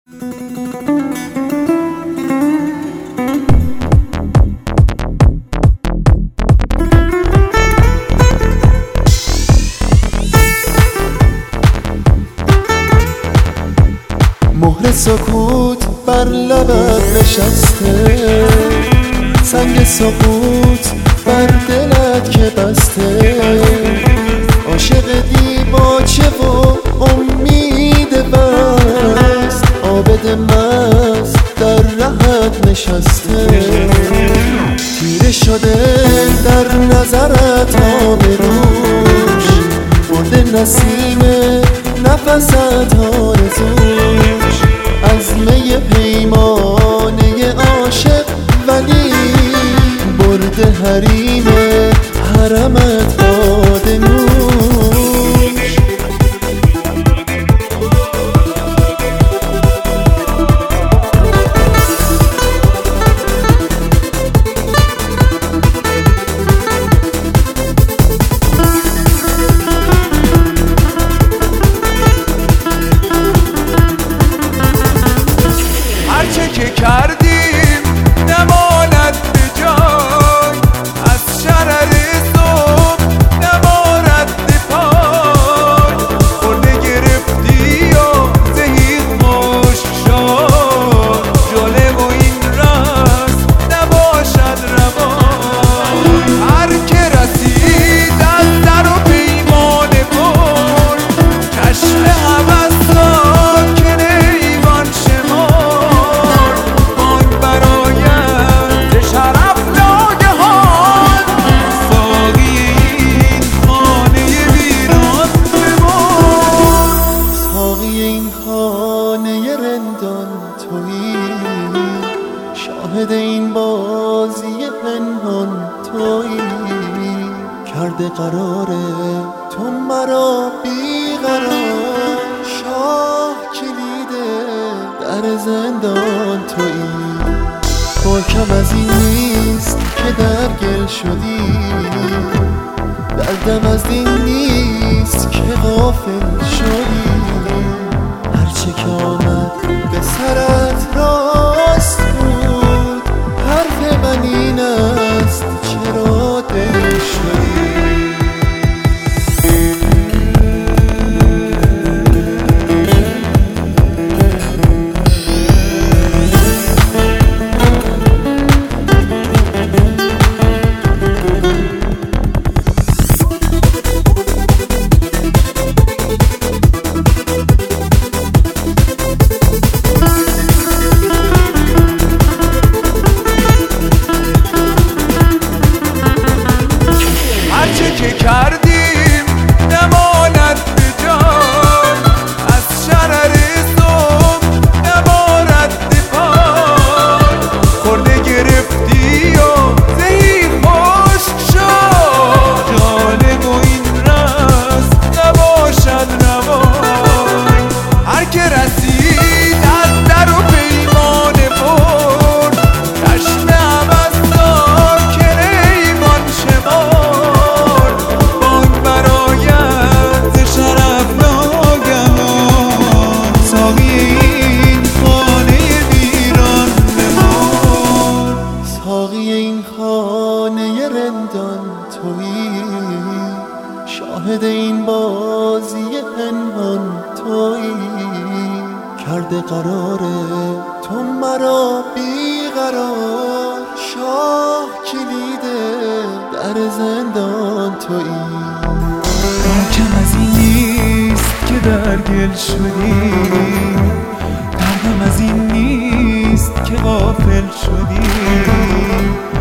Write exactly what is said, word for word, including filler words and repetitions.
مهر سکوت بر لبت نشسته، سنگ سقوط بر دلت که بسته. عاشق دیباچه و امید بست، عابد مست در رهت نشسته. تیره شده در نظرت آبروش، برده نسیم نفست آرزوش. از می پیمانه عاشق ولی برده حریم حرمت باد نوش. هرچه که کردیم نماند به جای، از شرر صبح نبارد به پای. خورده گرفتی و زهی خوش شد، جالب و این رس نباشد روای. هر که رسید از در و پیمانه برد، چشم هوس ساکن ایوان شمرد. بانگ براید ز شرف ناگهان، ساقی این خانه ویران بمرد. ساقی این خانه رندان تویی، شاهد این بازی پنهان تویی. کرده قرار تو مرا بیقرار، شاه کلید در زندان تویی. محکم از این نیست که در گل شدی، دردم از این نیست که غافل شدی. هرچه که آمد به سرت راست بود، حرف من این است چرا دل شدی. هرچه که کردیم نماند به جای، از شرر صبح نبارد به پای. خورده گرفتی و زهی خوش شد، جالب و این رس نباشد روای. هر که رسید از در و پیمانه برد، چشم هوس ساکن ایوان شمرد. بانگ براید ز شرف ناگهان، ساقی این خانه ویران بمرد. ساقی این خانه رندان تویی، شاهد این بازی پنهان تویی. کرده قرار تو مرا بیقرار، شاه کلید در زندان تویی. محکم از این نیست که در گل شدی، دردم از این نیست که غافل شدی.